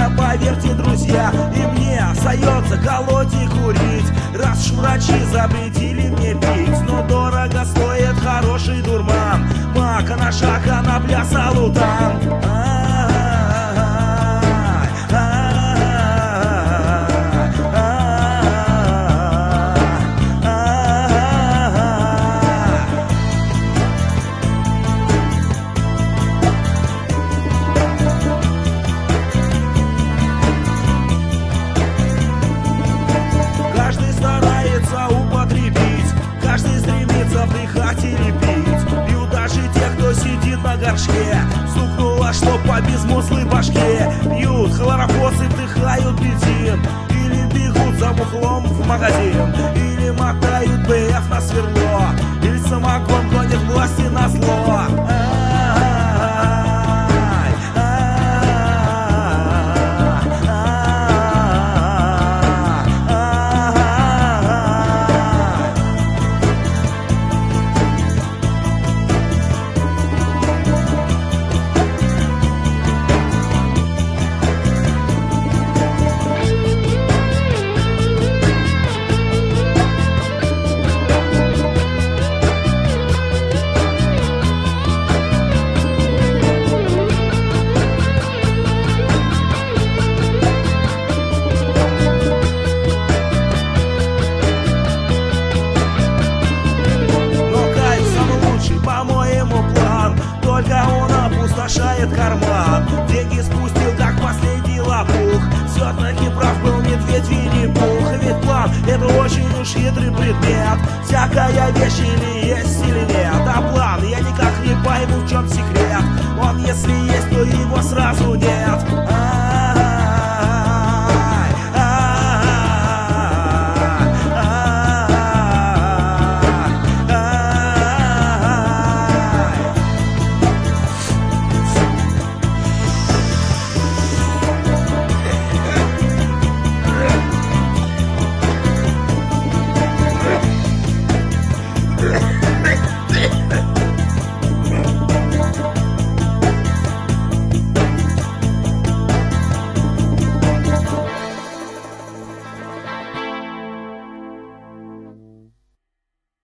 это, поверьте, друзья. И мне остается колоть и курить, раз уж врачи запретили мне пить. Но дорого стоит хороший дурман, мака на шаг, конопля, салутан. Каждый старается употребить, каждый стремится вдыхать или пить. Пьют даже те, кто сидит на горшке, стукнуло, что по безмозглой башке. Пьют хлорофосы, вдыхают бензин, или бегут за мухлом в магазин, или мотают БФ на сверло, или самогон гонит власти на зло. Только он опустошает карман, деньги спустил, как последний лопух. Все-таки прав был медведь Винни-Пух. Ведь план — это очень уж хитрый предмет. Всякая вещь или есть, или нет. А план я никак не пойму, в чем секрет. Он если есть, то его сразу нет.